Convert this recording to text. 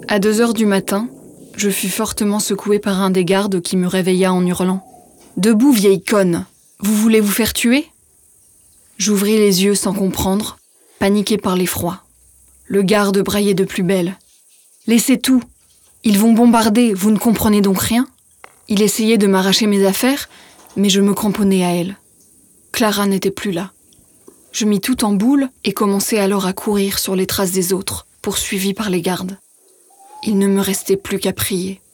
À 2h du matin, je fus fortement secouée par un des gardes qui me réveilla en hurlant. « Debout, vieille conne! Vous voulez vous faire tuer ?» J'ouvris les yeux sans comprendre, paniquée par l'effroi. Le garde braillait de plus belle. « Laissez tout! Ils vont bombarder, vous ne comprenez donc rien ?» Il essayait de m'arracher mes affaires, mais je me cramponnais à elle. Clara n'était plus là. Je mis tout en boule et commençai alors à courir sur les traces des autres, poursuivie par les gardes. Il ne me restait plus qu'à prier.